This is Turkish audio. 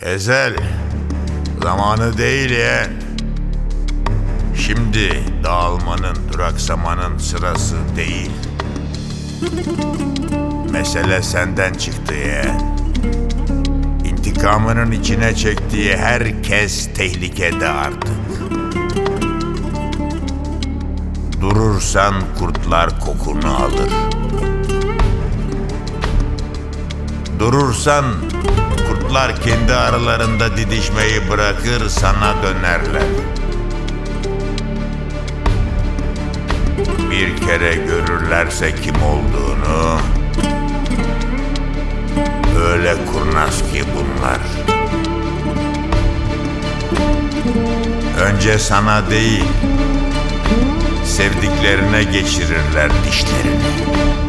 Ezel, zamanı değil yeğen. Şimdi dağılmanın, duraksamanın sırası değil. Mesele senden çıktı yeğen. İntikamının içine çektiği herkes tehlikede artık. Durursan kurtlar kokunu alır. Durursan kurtlar kendi aralarında didişmeyi bırakır, sana dönerler. Bir kere görürlerse kim olduğunu, öyle kurnaz ki bunlar. Önce sana değil, sevdiklerine geçirirler dişlerini.